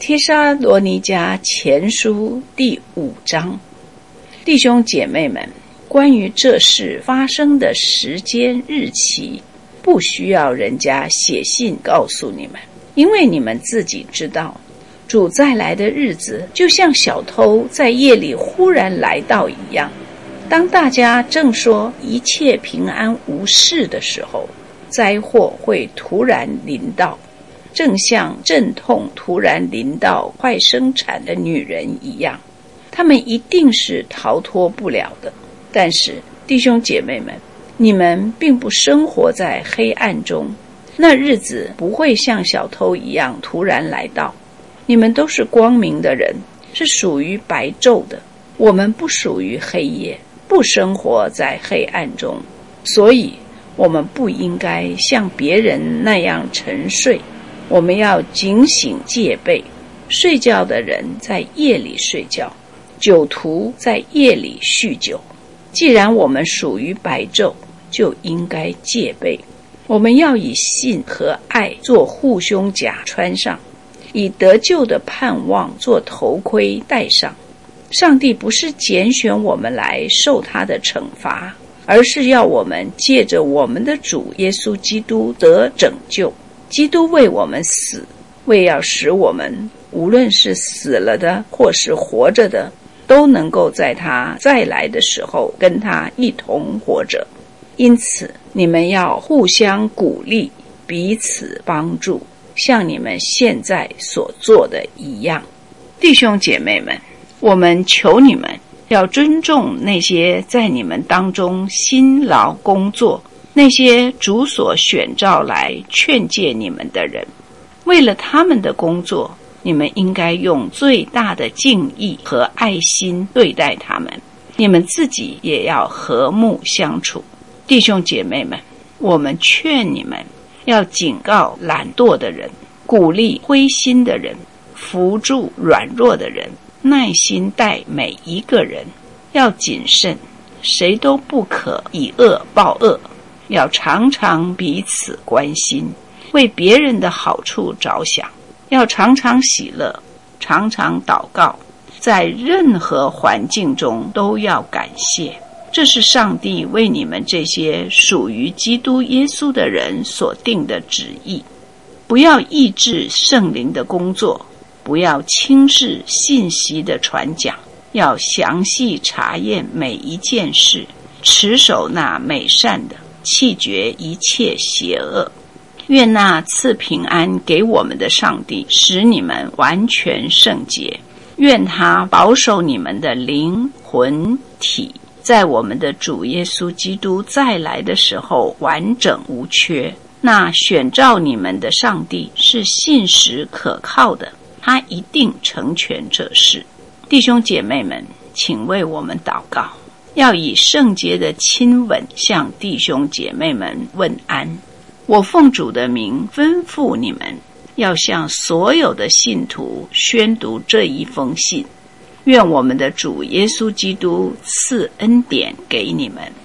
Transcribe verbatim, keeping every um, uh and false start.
帖撒罗尼迦前书第五章。弟兄姐妹们，关于这事发生的时间日期，不需要人家写信告诉你们，因为你们自己知道，主再来的日子就像小偷在夜里忽然来到一样。当大家正说一切平安无事的时候，灾祸会突然临到，正像阵痛突然临到快生产的女人一样，他们一定是逃脱不了的。但是弟兄姐妹们，你们并不生活在黑暗中，那日子不会像小偷一样突然来到。你们都是光明的人，是属于白昼的，我们不属于黑夜，不生活在黑暗中，所以我们不应该像别人那样沉睡，我们要警醒戒备。睡觉的人在夜里睡觉，酒徒在夜里酗酒。既然我们属于白昼，就应该戒备。我们要以信和爱做护胸甲穿上，以得救的盼望做头盔戴上。上帝不是拣选我们来受他的惩罚，而是要我们借着我们的主耶稣基督得拯救。基督为我们死，为要使我们无论是死了的或是活着的，都能够在他再来的时候跟他一同活着。因此你们要互相鼓励，彼此帮助，像你们现在所做的一样。弟兄姐妹们，我们求你们要尊重那些在你们当中辛劳工作，那些主所选召来劝诫你们的人。为了他们的工作，你们应该用最大的敬意和爱心对待他们，你们自己也要和睦相处。弟兄姐妹们，我们劝你们要警告懒惰的人，鼓励灰心的人，扶助软弱的人，耐心待每一个人。要谨慎，谁都不可以恶报恶，要常常彼此关心，为别人的好处着想，要常常喜乐，常常祷告，在任何环境中都要感谢。这是上帝为你们这些属于基督耶稣的人所定的旨意。不要抑制圣灵的工作，不要轻视信息的传讲，要详细查验每一件事，持守那美善的，弃绝一切邪恶。愿那赐平安给我们的上帝使你们完全圣洁，愿他保守你们的灵魂体，在我们的主耶稣基督再来的时候完整无缺。那选召你们的上帝是信实可靠的，他一定成全这事。弟兄姐妹们，请为我们祷告，要以圣洁的亲吻向弟兄姐妹们问安。我奉主的名吩咐你们，要向所有的信徒宣读这一封信。愿我们的主耶稣基督赐恩典给你们。